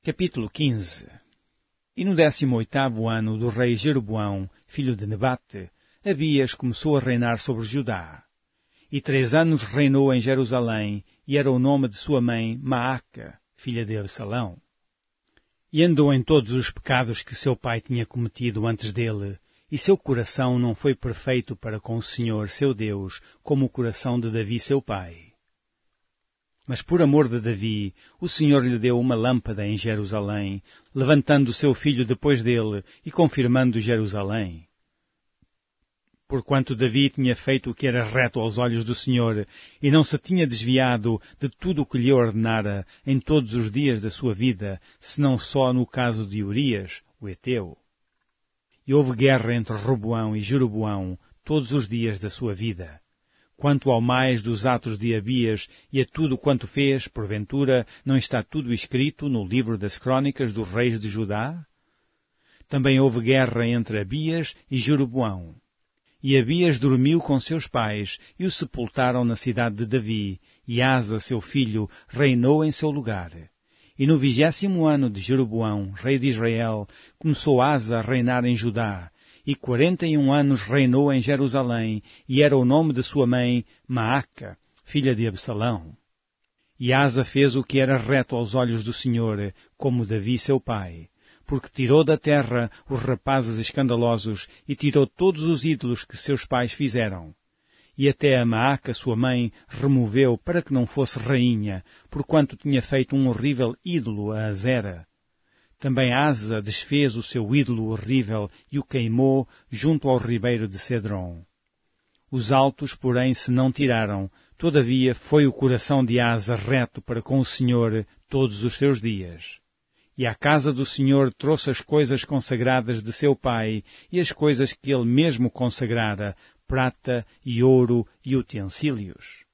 Capítulo 15. E no 18º ano do rei Jeroboão, filho de Nebate, Abias começou a reinar sobre Judá. E 3 anos reinou em Jerusalém, e era o nome de sua mãe Maaca, filha de Absalão. E andou em todos os pecados que seu pai tinha cometido antes dele, e seu coração não foi perfeito para com o Senhor, seu Deus, como o coração de Davi, seu pai. Mas por amor de Davi, o Senhor lhe deu uma lâmpada em Jerusalém, levantando seu filho depois dele e confirmando Jerusalém. Porquanto Davi tinha feito o que era reto aos olhos do Senhor, e não se tinha desviado de tudo o que lhe ordenara em todos os dias da sua vida, senão só no caso de Urias, o Heteu. E houve guerra entre Roboão e Jeroboão todos os dias da sua vida. Quanto ao mais dos atos de Abias e a tudo quanto fez, porventura, não está tudo escrito no livro das crônicas dos reis de Judá? Também houve guerra entre Abias e Jeroboão. E Abias dormiu com seus pais, e o sepultaram na cidade de Davi, e Asa, seu filho, reinou em seu lugar. E no 20º ano de Jeroboão, rei de Israel, começou Asa a reinar em Judá, e 41 anos reinou em Jerusalém, e era o nome de sua mãe Maaca, filha de Absalão. E Asa fez o que era reto aos olhos do Senhor, como Davi seu pai, porque tirou da terra os rapazes escandalosos e tirou todos os ídolos que seus pais fizeram. E até a Maaca, sua mãe, removeu para que não fosse rainha, porquanto tinha feito um horrível ídolo a Azera. Também Asa desfez o seu ídolo horrível e o queimou junto ao ribeiro de Cedron. Os altos, porém, se não tiraram, todavia foi o coração de Asa reto para com o Senhor todos os seus dias. E à casa do Senhor trouxe as coisas consagradas de seu pai e as coisas que ele mesmo consagrara, prata e ouro e utensílios.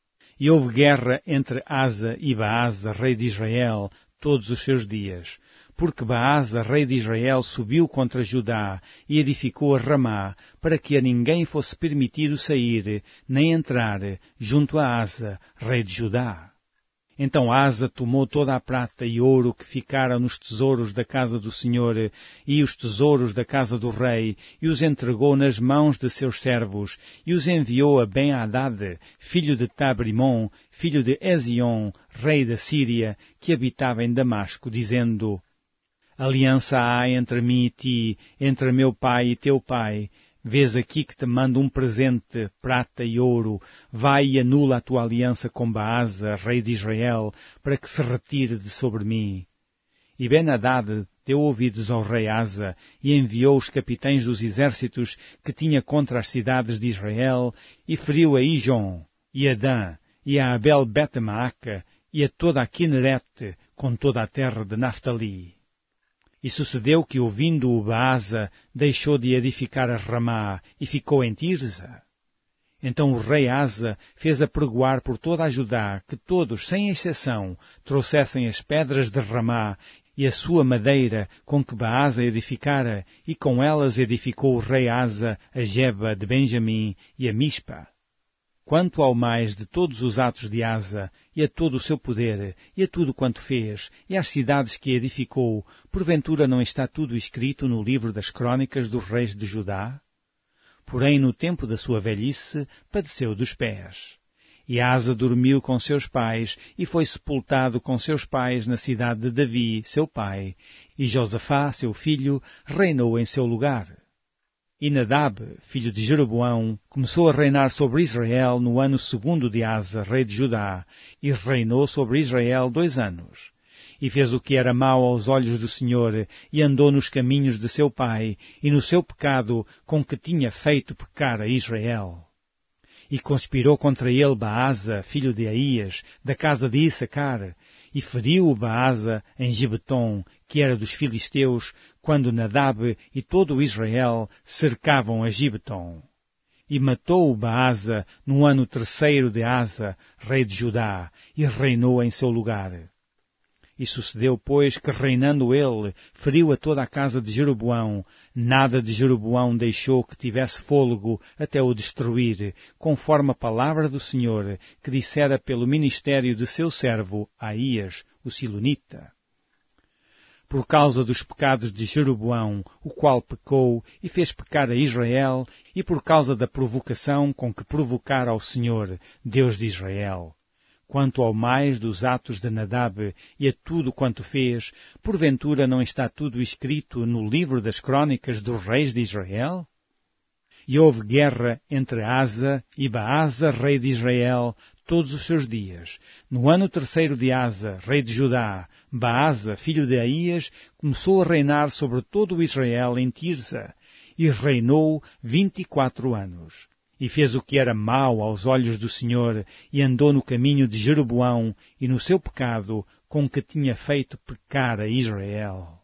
E houve guerra entre Asa e Baasa, rei de Israel, todos os seus dias, porque Baasa, rei de Israel, subiu contra Judá e edificou a Ramá, para que a ninguém fosse permitido sair, nem entrar, junto a Asa, rei de Judá. Então Asa tomou toda a prata e ouro que ficara nos tesouros da casa do Senhor e os tesouros da casa do rei, e os entregou nas mãos de seus servos, e os enviou a Ben-Hadad, filho de Tabrimon, filho de Ezion, rei da Síria, que habitava em Damasco, dizendo: Aliança há entre mim e ti, entre meu pai e teu pai. Vês aqui que te mando um presente, prata e ouro. Vai e anula a tua aliança com Baasa, rei de Israel, para que se retire de sobre mim. E Ben-Hadad deu ouvidos ao rei Asa, e enviou os capitães dos exércitos que tinha contra as cidades de Israel, e feriu a Ijon, e a Dan, e a Abel-Bet-Maaca, e a toda a Quinerete, com toda a terra de Naftali. E sucedeu que, ouvindo o Baasa, deixou de edificar a Ramá e ficou em Tirza. Então o rei Asa fez apregoar por toda a Judá que todos, sem exceção, trouxessem as pedras de Ramá e a sua madeira com que Baasa edificara, e com elas edificou o rei Asa a Geba de Benjamim e a Mispa. Quanto ao mais de todos os atos de Asa, e a todo o seu poder, e a tudo quanto fez, e às cidades que edificou, porventura não está tudo escrito no livro das crônicas dos reis de Judá? Porém, no tempo da sua velhice, padeceu dos pés. E Asa dormiu com seus pais, e foi sepultado com seus pais na cidade de Davi, seu pai, e Josafá, seu filho, reinou em seu lugar. E Nadab, filho de Jeroboão, começou a reinar sobre Israel no ano 2º de Asa, rei de Judá, e reinou sobre Israel 2 anos. E fez o que era mau aos olhos do Senhor, e andou nos caminhos de seu pai, e no seu pecado com que tinha feito pecar a Israel. E conspirou contra ele Baasa, filho de Aías, da casa de Issacar, e feriu o Baasa em Gibeton, que era dos filisteus, quando Nadab e todo o Israel cercavam a Gibeton. E matou o Baasa no ano 3º de Asa, rei de Judá, e reinou em seu lugar. E sucedeu, pois, que reinando ele, feriu a toda a casa de Jeroboão. Nada de Jeroboão deixou que tivesse fôlego até o destruir, conforme a palavra do Senhor, que dissera pelo ministério de seu servo, Aías, o Silonita. por causa dos pecados de Jeroboão, o qual pecou e fez pecar a Israel, e por causa da provocação com que provocara ao Senhor, Deus de Israel. Quanto ao mais dos atos de Nadab e a tudo quanto fez, porventura não está tudo escrito no livro das crônicas dos reis de Israel? E houve guerra entre Asa e Baasa, rei de Israel, todos os seus dias. No ano 3º de Asa, rei de Judá, Baasa, filho de Aías, começou a reinar sobre todo o Israel em Tirsa, e reinou 24 anos. E fez o que era mau aos olhos do Senhor, e andou no caminho de Jeroboão e no seu pecado, com que tinha feito pecar a Israel.